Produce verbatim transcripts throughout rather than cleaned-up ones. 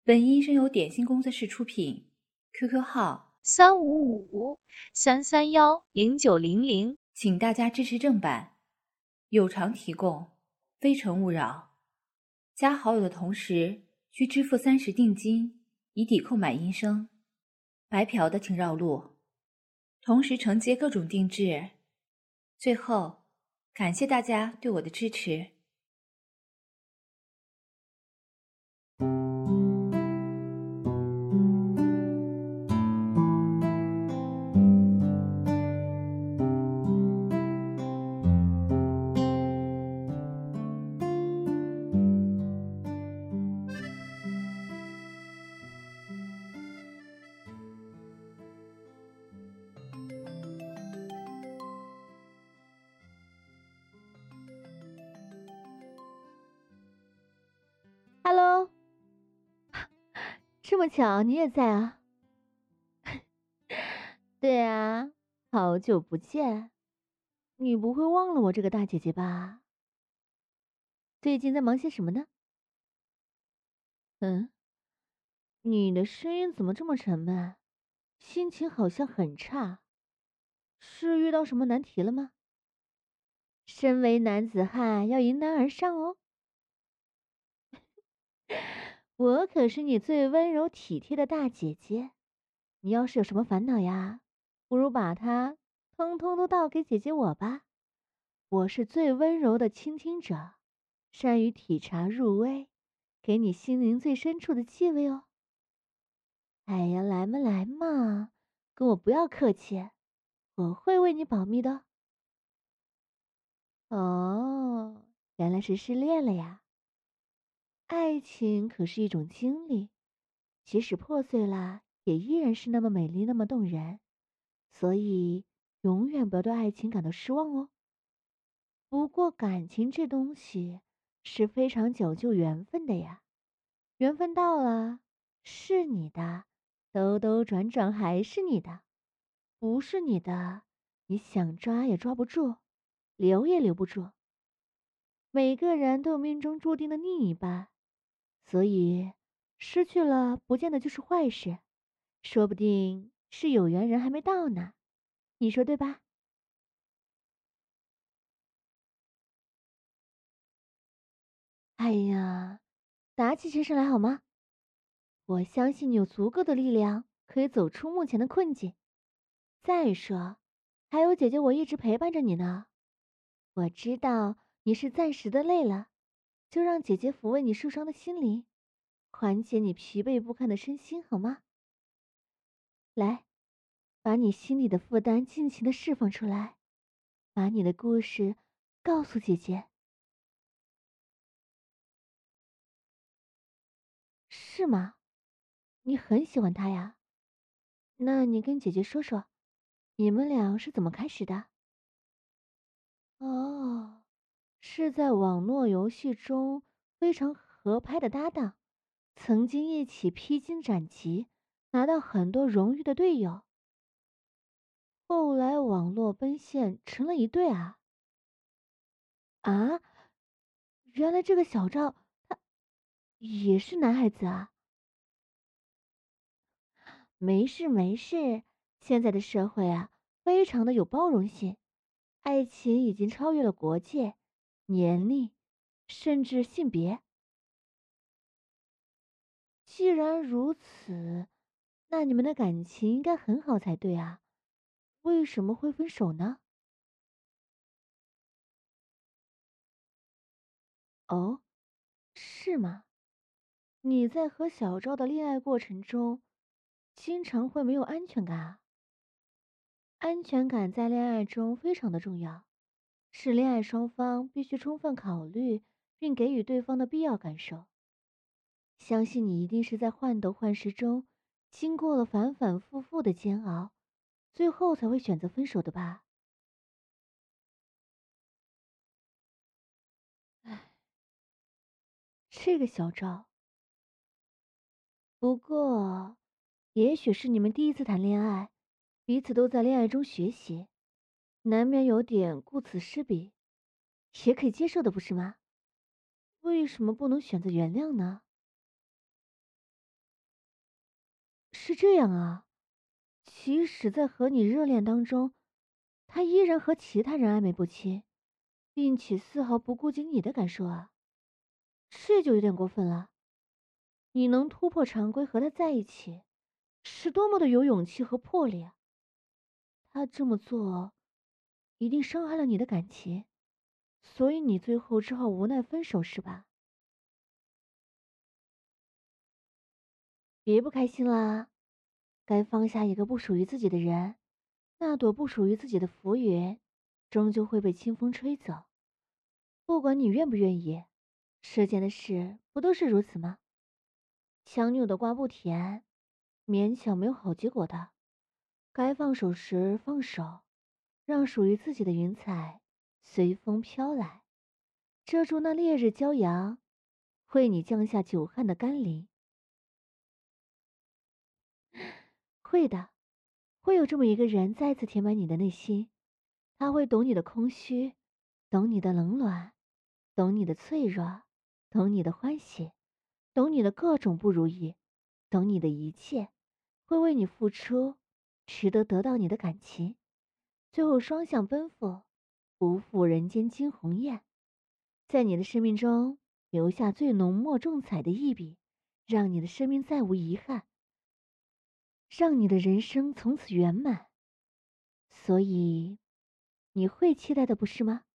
本音声由点心工作室出品 ，Q Q 号三五五三三幺零九零零， 请大家支持正版，有偿提供，非诚勿扰。加好友的同时需支付三十定金，以抵扣买音声。白嫖的请绕路，同时承接各种定制。最后，感谢大家对我的支持。 Hello，这么巧你也在啊？对啊，好久不见，你不会忘了我这个大姐姐吧？最近在忙些什么呢？嗯，你的声音怎么这么沉闷？心情好像很差，是遇到什么难题了吗？身为男子汉，要迎难而上哦。我可是你最温柔体贴的大姐姐，你要是有什么烦恼呀，不如把它通通都倒给姐姐我吧。我是最温柔的倾听者，善于体察入微，给你心灵最深处的气味哦。哎呀，来嘛来嘛，跟我不要客气，我会为你保密的。哦，原来是失恋了呀。爱情可是一种经历，即使破碎了，也依然是那么美丽，那么动人。所以，永远不要对爱情感到失望哦。不过，感情这东西是非常讲究缘分的呀。缘分到了，是你的，兜兜转转还是你的；不是你的，你想抓也抓不住，留也留不住。每个人都有命中注定的另一半，所以失去了不见得就是坏事，说不定是有缘人还没到呢。你说对吧？哎呀，打起精神来好吗？我相信你有足够的力量可以走出目前的困境。再说，还有姐姐我一直陪伴着你呢。我知道你是暂时的累了，就让姐姐抚慰你受伤的心灵，缓解你疲惫不堪的身心，好吗？来，把你心里的负担尽情的释放出来，把你的故事告诉姐姐。是吗？你很喜欢他呀？那你跟姐姐说说，你们俩是怎么开始的？哦，是在网络游戏中非常合拍的搭档，曾经一起披荆斩棘，拿到很多荣誉的队友。后来网络奔现成了一对啊！啊，原来这个小赵他也是男孩子啊！没事没事，现在的社会啊，非常的有包容性，爱情已经超越了国界、年龄，甚至性别。既然如此，那你们的感情应该很好才对啊，为什么会分手呢？哦，是吗？你在和小赵的恋爱过程中，经常会没有安全感啊？安全感在恋爱中非常的重要，是恋爱双方必须充分考虑并给予对方的必要感受。相信你一定是在患得患失中，经过了反反复复的煎熬，最后才会选择分手的吧？唉，这个小赵。不过，也许是你们第一次谈恋爱，彼此都在恋爱中学习，难免有点顾此失彼，也可以接受的，不是吗？为什么不能选择原谅呢？ 是这样啊，即使在和你热恋当中，他依然和其他人暧昧不清，并且丝毫不顾及你的感受啊，这就有点过分了。你能突破常规和他在一起，是多么的有勇气和魄力啊！他这么做，一定伤害了你的感情，所以你最后只好无奈分手，是吧？别不开心啦，该放下一个不属于自己的人，那朵不属于自己的浮云，终究会被清风吹走。不管你愿不愿意，世间的事不都是如此吗？强扭的瓜不甜，勉强没有好结果的。该放手时放手，让属于自己的云彩随风飘来，遮住那烈日骄阳，为你降下久旱的甘霖。会的，会有这么一个人再次填满你的内心，他会懂你的空虚，懂你的冷暖，懂你的脆弱，懂你的欢喜，懂你的各种不如意，懂你的一切，会为你付出，值得得到你的感情，最后双向奔赴，不负人间惊鸿艳，在你的生命中留下最浓墨重彩的一笔，让你的生命再无遗憾，让你的人生从此圆满。所以，你会期待的，不是吗？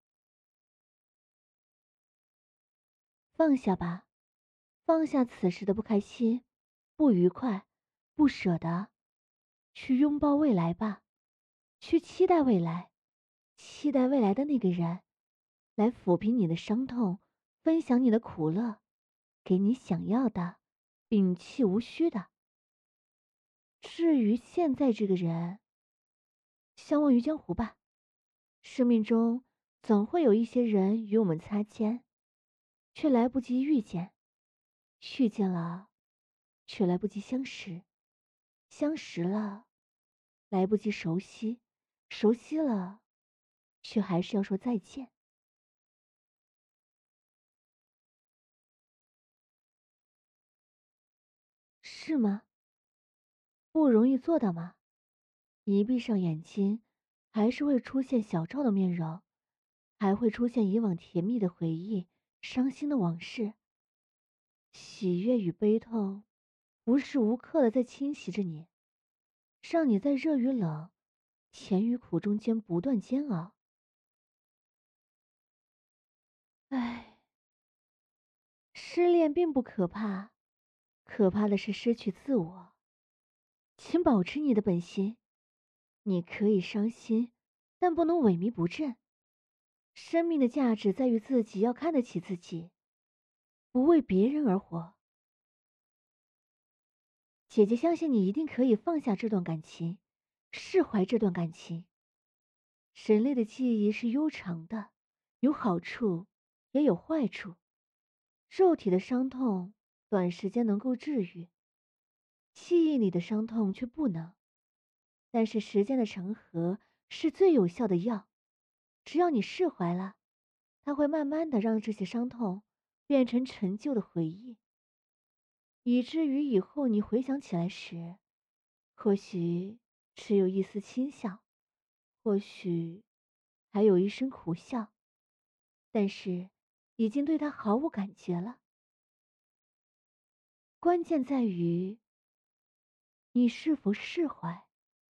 放下吧，放下此时的不开心、不愉快、不舍得，去拥抱未来吧，去期待未来，期待未来的那个人，来抚平你的伤痛，分享你的苦乐，给你想要的，摒弃无需的。至于现在这个人，相忘于江湖吧。生命中总会有一些人与我们擦肩，却来不及遇见；遇见了，却来不及相识；相识了，来不及熟悉；熟悉了，却还是要说再见。是吗？不容易做到吗？一闭上眼睛，还是会出现小赵的面容，还会出现以往甜蜜的回忆、伤心的往事。喜悦与悲痛，无时无刻的在侵袭着你，让你在热与冷、甜与苦中间不断煎熬。唉，失恋并不可怕，可怕的是失去自我。请保持你的本心，你可以伤心，但不能萎靡不振。生命的价值在于自己要看得起自己，不为别人而活。姐姐相信你一定可以放下这段感情，释怀这段感情。人类的记忆是悠长的，有好处，也有坏处。肉体的伤痛，短时间能够治愈，记忆里的伤痛却不能。但是时间的长河是最有效的药，只要你释怀了，它会慢慢的让这些伤痛变成陈旧的回忆，以至于以后你回想起来时，或许只有一丝轻笑，或许还有一声苦笑，但是已经对他毫无感觉了。关键在于你是否释怀。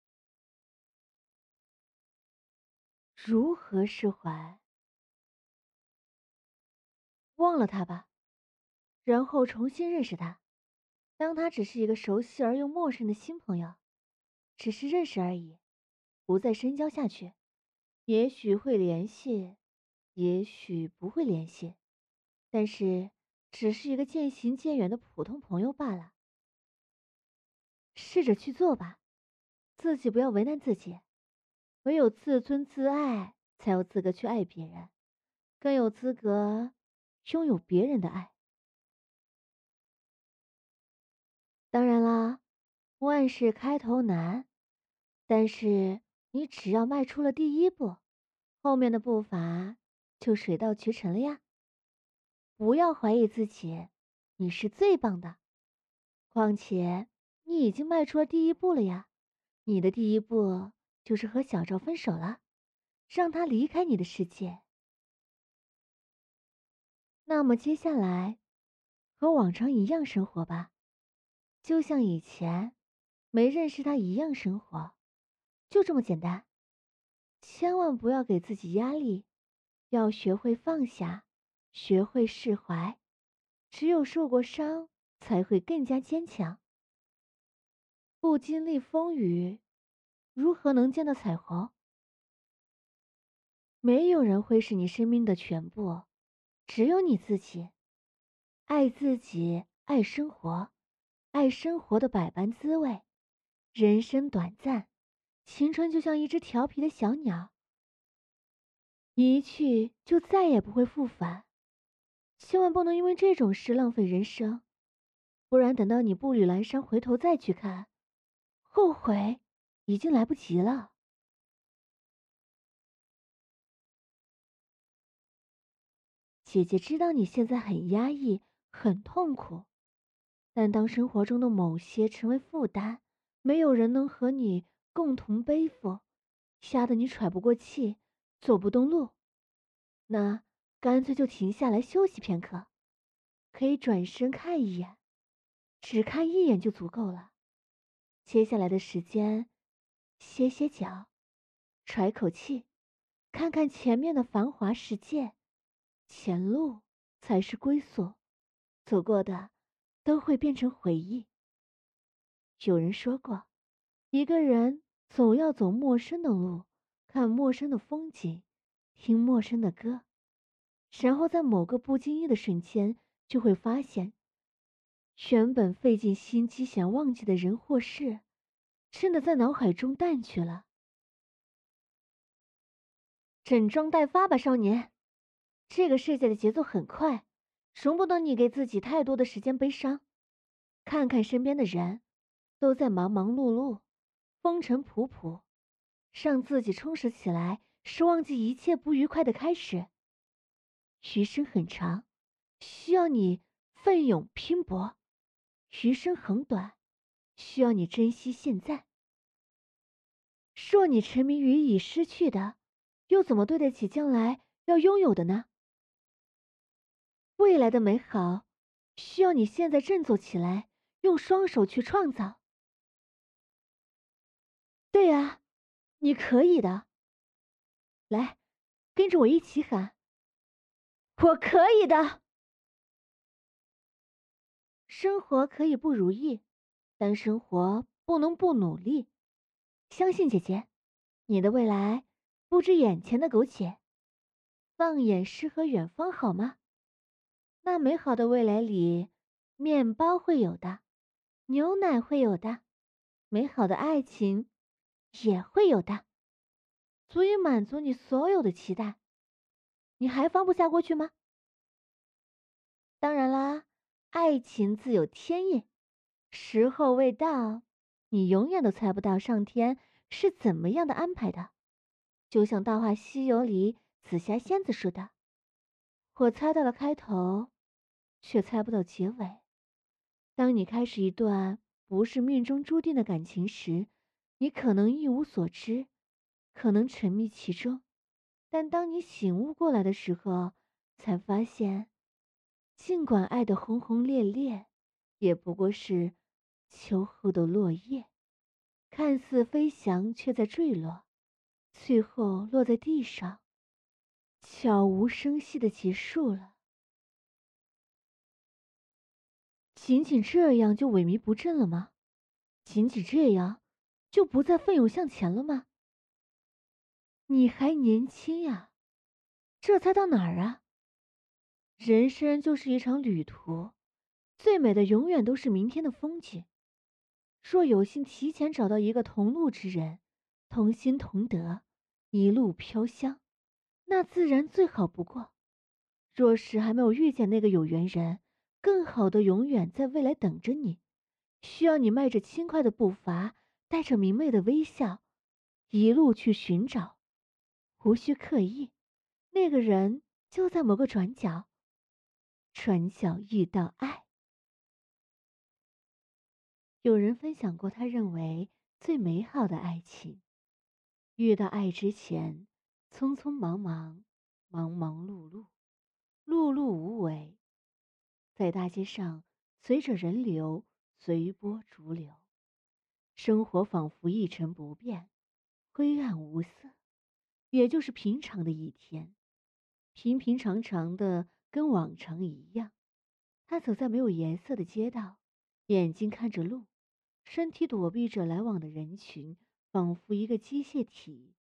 如何释怀？忘了他吧，然后重新认识他，当他只是一个熟悉而又陌生的新朋友，只是认识而已，不再深交下去。也许会联系，也许不会联系，但是只是一个渐行渐远的普通朋友罢了。试着去做吧，自己不要为难自己，唯有自尊自爱，才有资格去爱别人，更有资格拥有别人的爱。当然啦，万事开头难，但是你只要迈出了第一步，后面的步伐就水到渠成了呀。不要怀疑自己，你是最棒的。况且，你你已经迈出了第一步了呀。你的第一步就是和小赵分手了，让他离开你的世界。那么接下来，和往常一样生活吧，就像以前没认识他一样生活，就这么简单。千万不要给自己压力，要学会放下，学会释怀。只有受过伤，才会更加坚强。不经历风雨，如何能见到彩虹？没有人会是你生命的全部，只有你自己。爱自己，爱生活，爱生活的百般滋味。人生短暂，青春就像一只调皮的小鸟，一去就再也不会复返。千万不能因为这种事浪费人生，不然等到你步履阑珊回头再去看，后悔已经来不及了。姐姐知道你现在很压抑，很痛苦，但当生活中的某些成为负担，没有人能和你共同背负，吓得你喘不过气，走不动路，那干脆就停下来休息片刻，可以转身看一眼，只看一眼就足够了。接下来的时间，歇歇脚，喘口气，看看前面的繁华世界，前路才是归宿，走过的都会变成回忆。有人说过，一个人总要走陌生的路，看陌生的风景，听陌生的歌，然后在某个不经意的瞬间，就会发现，原本费尽心机想忘记的人或事，真的在脑海中淡去了。整装待发吧，少年！这个世界的节奏很快，容不得你给自己太多的时间悲伤。看看身边的人，都在忙忙碌碌，风尘仆仆，让自己充实起来，是忘记一切不愉快的开始。余生很长，需要你奋勇拼搏；余生很短，需要你珍惜现在。若你沉迷于已失去的，又怎么对得起将来要拥有的呢？未来的美好，需要你现在振作起来，用双手去创造。对啊，你可以的。来，跟着我一起喊：我可以的！生活可以不如意，但生活不能不努力。相信姐姐，你的未来不止眼前的苟且。放眼诗和远方，好吗？那美好的未来里，面包会有的，牛奶会有的，美好的爱情也会有的，足以满足你所有的期待。你还放不下过去吗？当然啦，爱情自有天意，时候未到，你永远都猜不到上天是怎么样的安排的。就像《大话西游》里紫霞仙子说的：“我猜到了开头，却猜不到结尾。”当你开始一段不是命中注定的感情时，你可能一无所知，可能沉迷其中，但当你醒悟过来的时候，才发现，尽管爱得轰轰烈烈，也不过是秋后的落叶，看似飞翔，却在坠落，最后落在地上，悄无声息的结束了。仅仅这样就萎靡不振了吗？仅仅这样就不再奋勇向前了吗？你还年轻呀，这才到哪儿啊？人生就是一场旅途，最美的永远都是明天的风景。若有幸提前找到一个同路之人，同心同德，一路飘香，那自然最好不过。若是还没有遇见那个有缘人，更好的永远在未来等着你，需要你迈着轻快的步伐，带着明媚的微笑，一路去寻找，无需刻意，那个人就在某个转角，转角遇到爱。 有人分享过他认为最美好的爱情：遇到爱之前，匆匆忙忙，忙忙碌碌，碌碌无为，在大街上随着人流随波逐流，生活仿佛一成不变，灰暗无色，也就是平常的一天，平平常常的跟往常一样。他走在没有颜色的街道，眼睛看着路，身体躲避着来往的人群，仿佛一个机械体。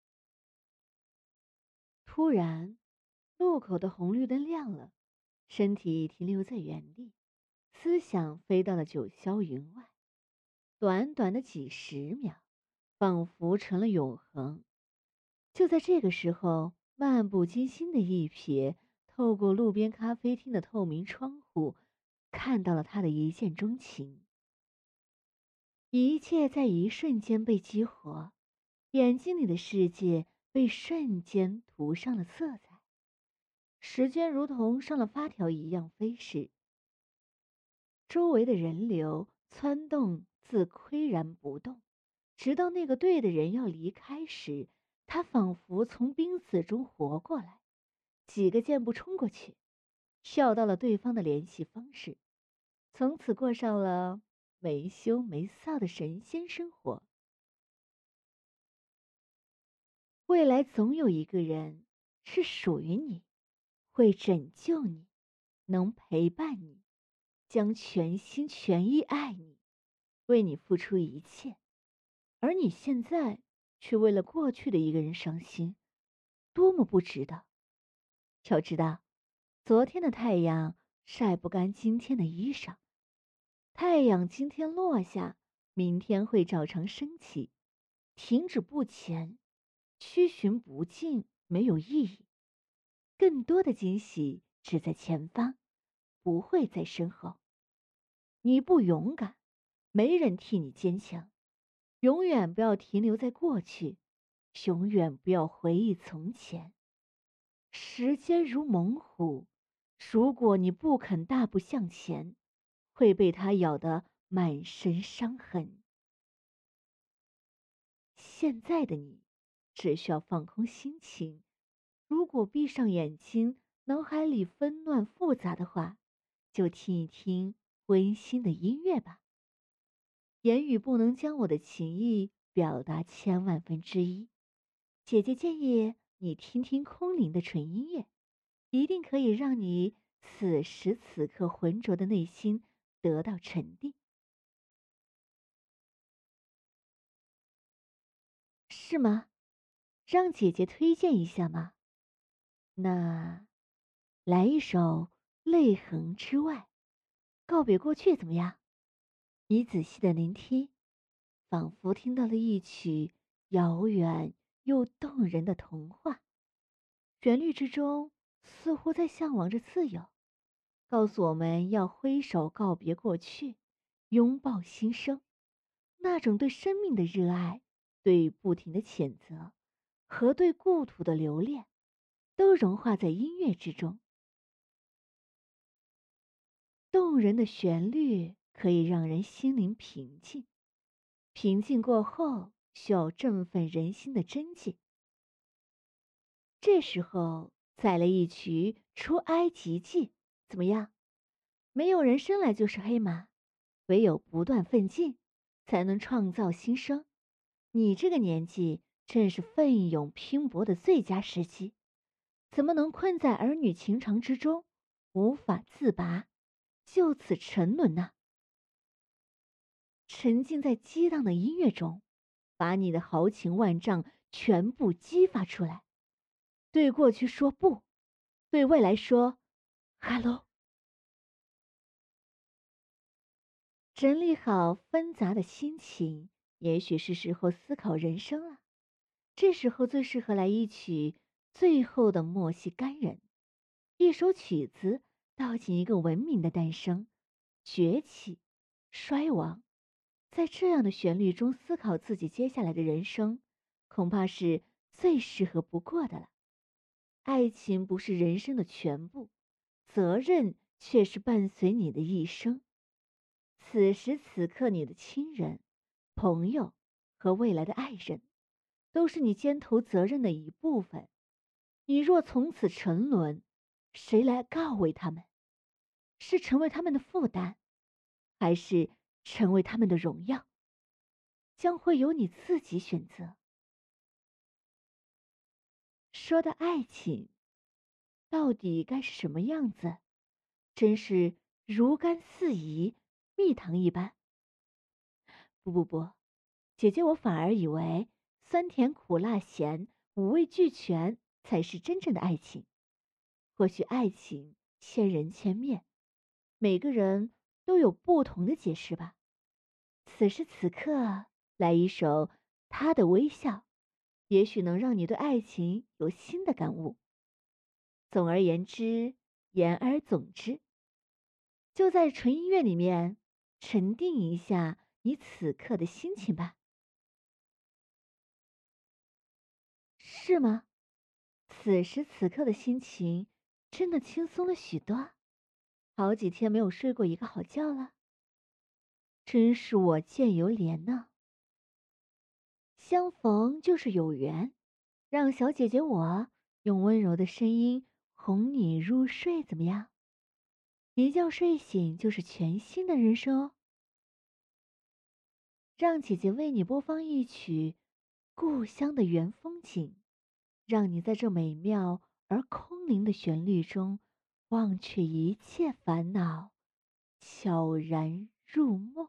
突然，路口的红绿灯亮了，身体停留在原地，思想飞到了九霄云外。短短的几十秒，仿佛成了永恒。就在这个时候，漫不经心的一瞥，透过路边咖啡厅的透明窗户，看到了他的一见钟情。一切在一瞬间被激活，眼睛里的世界被瞬间涂上了色彩，时间如同上了发条一样飞逝，周围的人流窜动自岿然不动，直到那个对的人要离开时，他仿佛从濒死中活过来，几个箭步冲过去，跳到了对方的联系方式，从此过上了没羞没臊的神仙生活。未来总有一个人是属于你，会拯救你，能陪伴你，将全心全意爱你，为你付出一切。而你现在却为了过去的一个人伤心，多么不值得。要知道，昨天的太阳晒不干今天的衣裳，太阳今天落下，明天会照常升起。停止不前，趋寻不进，没有意义。更多的惊喜只在前方，不会在身后。你不勇敢，没人替你坚强。永远不要停留在过去，永远不要回忆从前。时间如猛虎，如果你不肯大步向前，会被它咬得满身伤痕。现在的你只需要放空心情，如果闭上眼睛，脑海里纷乱复杂的话，就听一听温馨的音乐吧。言语不能将我的情意表达千万分之一，姐姐建议你听听空灵的纯音乐，一定可以让你此时此刻浑浊的内心得到沉淀。是吗？让姐姐推荐一下吗？那来一首《泪痕之外》，告别过去怎么样？你仔细的聆听，仿佛听到了一曲遥远又动人的童话。旋律之中似乎在向往着自由，告诉我们要挥手告别过去，拥抱新生。那种对生命的热爱，对不停的谴责，和对故土的留恋，都融化在音乐之中。动人的旋律可以让人心灵平静，平静过后需要振奋人心的真谛。这时候再来一曲《出埃及记》，怎么样？没有人生来就是黑马，唯有不断奋进，才能创造新生。你这个年纪正是奋勇拼搏的最佳时机，怎么能困在儿女情长之中，无法自拔，就此沉沦呢？沉浸在激荡的音乐中，把你的豪情万丈全部激发出来，对过去说不，对未来说 hello。 整理好纷杂的心情，也许是时候思考人生了。这时候最适合来一曲《最后的莫西干人》，一首曲子道尽一个文明的诞生、崛起、衰亡。在这样的旋律中思考自己接下来的人生，恐怕是最适合不过的了。爱情不是人生的全部，责任却是伴随你的一生。 此时此刻，你的亲人、朋友和未来的爱人，都是你肩头责任的一部分。你若从此沉沦，谁来告慰他们？是成为他们的负担，还是成为他们的荣耀？将会由你自己选择。说的爱情，到底该是什么样子？真是如甘似饴，蜜糖一般。不不不，姐姐我反而以为酸甜苦辣咸五味俱全才是真正的爱情。或许爱情千人千面，每个人都有不同的解释吧。此时此刻，来一首《他的微笑》，也许能让你对爱情有新的感悟。总而言之，言而总之，就在纯音乐里面沉淀一下你此刻的心情吧。是吗？此时此刻的心情真的轻松了许多，好几天没有睡过一个好觉了。真是我见犹怜呢。相逢就是有缘，让小姐姐我用温柔的声音哄你入睡，怎么样？一觉睡醒就是全新的人生哦。让姐姐为你播放一曲故乡的原风景，让你在这美妙而空灵的旋律中忘却一切烦恼，悄然入梦。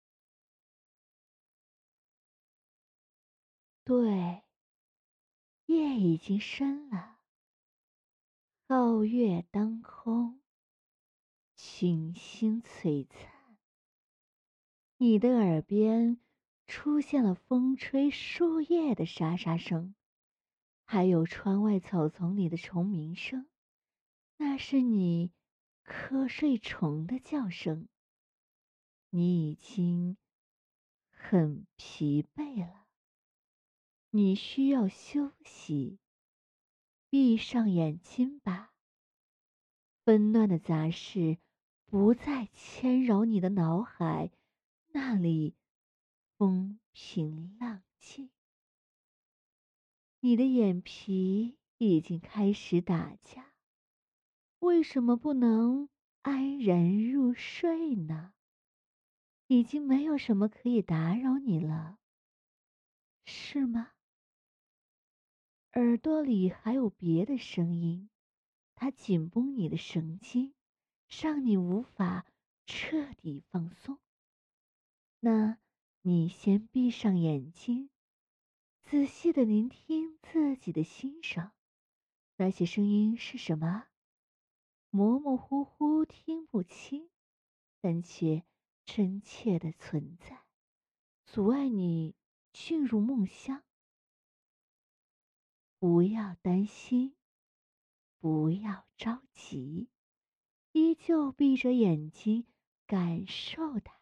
对，夜已经深了，皓月当空，群星璀璨。你的耳边出现了风吹树叶的沙沙声，还有窗外草丛里的虫鸣声，那是你瞌睡虫的叫声。你已经很疲惫了，你需要休息，闭上眼睛吧。纷乱的杂事不再牵扰你的脑海，那里风平浪静。你的眼皮已经开始打架，为什么不能安然入睡呢？已经没有什么可以打扰你了，是吗？耳朵里还有别的声音，它紧绷你的神经，让你无法彻底放松。那你先闭上眼睛，仔细的聆听自己的心声。那些声音是什么？模模糊糊听不清，但却真切的存在，阻碍你进入梦乡。不要担心，不要着急，依旧闭着眼睛感受它。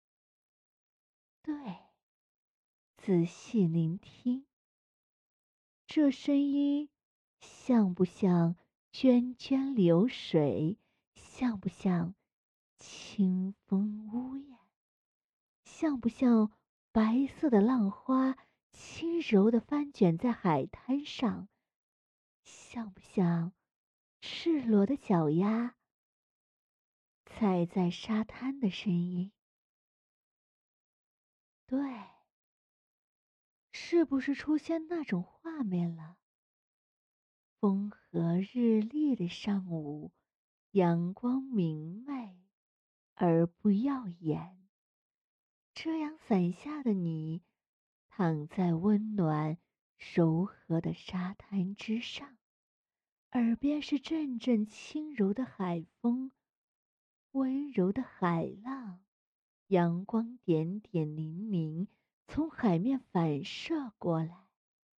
对，仔细聆听，这声音像不像涓涓流水？像不像清风呜咽？像不像白色的浪花轻柔地翻卷在海滩上？像不像赤裸的脚丫踩在沙滩的声音？对，是不是出现那种画面了？风和日丽的上午，阳光明媚而不耀眼。这样伞下的你，躺在温暖柔和的沙滩之上，耳边是阵阵轻柔的海风，温柔的海浪，阳光点点粼粼从海面反射过来。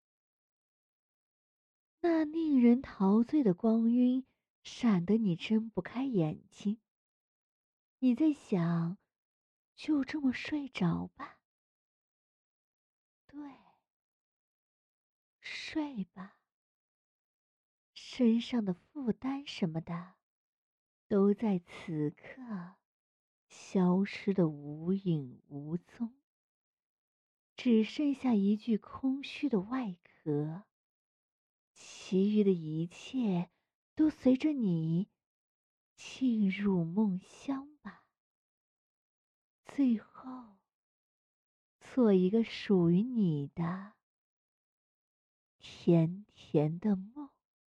那令人陶醉的光晕闪得你睁不开眼睛。你在想，就这么睡着吧。对，睡吧。身上的负担什么的，都在此刻消失的无影无踪，只剩下一具空虚的外壳。其余的一切都随着你进入梦乡吧。最后，做一个属于你的甜甜的梦。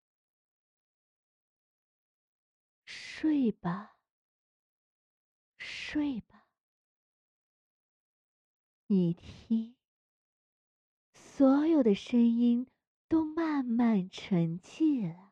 睡吧，睡吧。你听，所有的声音都慢慢沉寂了。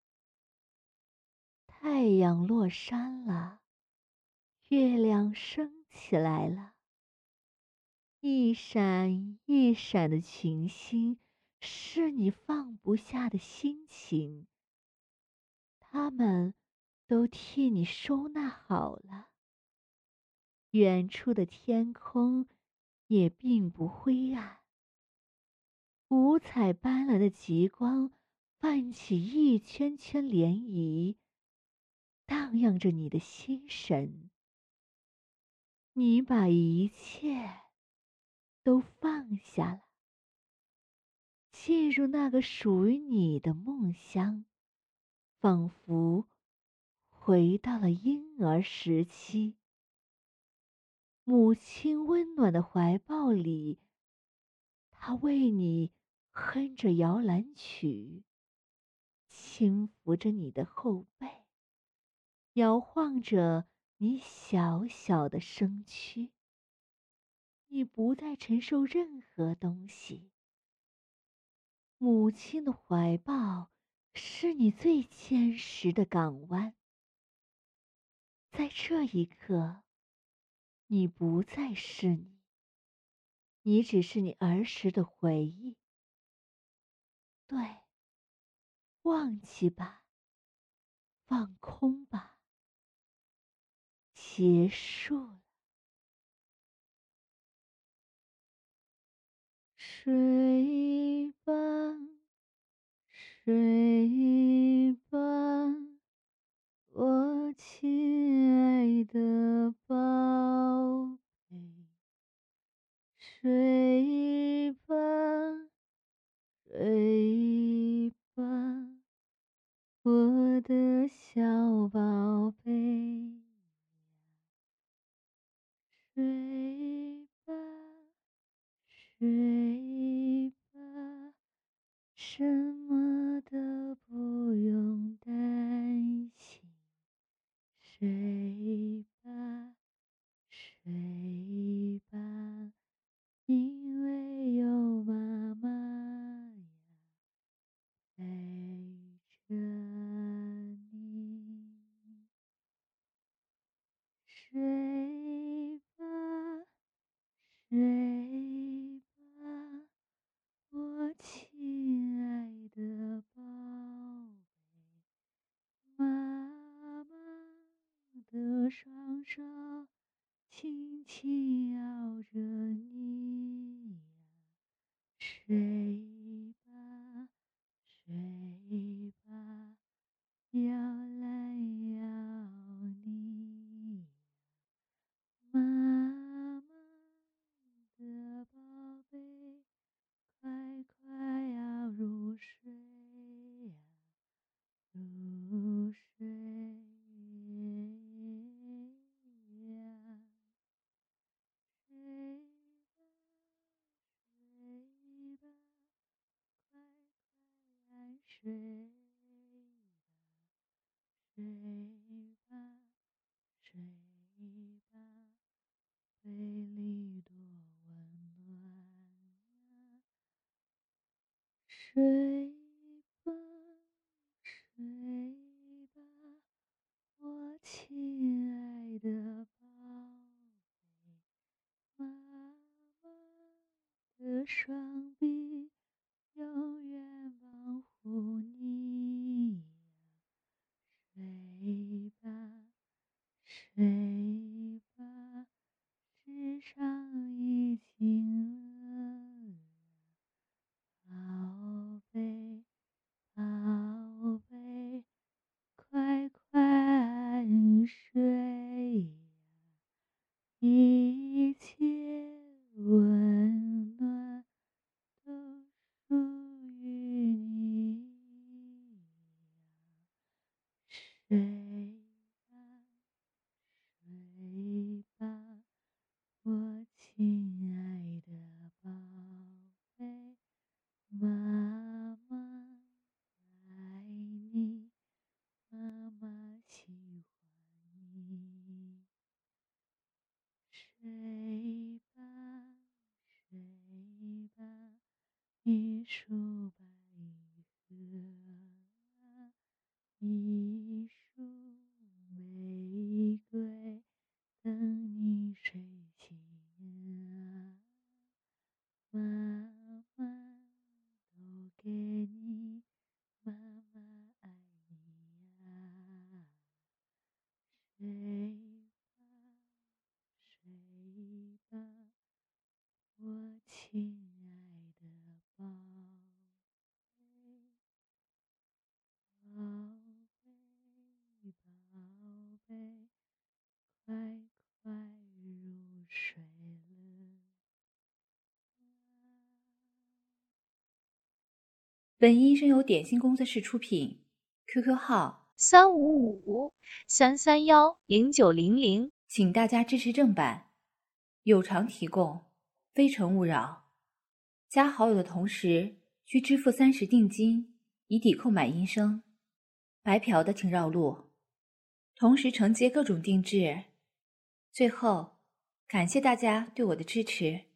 太阳落山了，月亮升起来了。一闪一闪的群星，是你放不下的心情。它们都替你收纳好了。远处的天空也并不灰暗，五彩斑斓的极光泛起一圈圈涟漪，荡漾着你的心神。你把一切都放下了，进入那个属于你的梦乡，仿佛回到了婴儿时期。母亲温暖的怀抱里，她为你哼着摇篮曲，轻抚着你的后背，摇晃着你小小的身躯。你不再承受任何东西。母亲的怀抱是你最坚实的港湾。在这一刻，你不再是你，你只是你儿时的回忆。对，忘记吧，放空吧，结束了。睡吧，睡吧，我亲爱的宝贝。睡吧，睡吧，我的小宝贝。睡吧，睡吧，什么都不用担心。睡吧，睡吧，因为有妈妈呀陪着你。睡吧，睡吧，我亲爱的宝贝。妈妈的双手轻轻摇着你呀。睡吧，睡吧，摇篮摇你。妈妈的宝贝，快快要入睡呀，入睡呀。睡吧，睡吧，快快安睡吧，睡吧，睡吧，被里多温暖呀。睡吧，睡吧，我亲爱的宝贝。妈妈的双臂永远保护你呀。睡吧，睡吧，世上已经乐宝贝，宝贝，快快安睡呀。 亲爱的宝贝，宝贝，宝贝，快快入睡了。 本音声由点心工作室出品 ，Q Q 号三五五五三三幺零九零零， 请大家支持正版，有偿提供，非诚勿扰。加好友的同时需支付三十定金，以抵扣买音声。白嫖的请绕路，同时承接各种定制。最后，感谢大家对我的支持。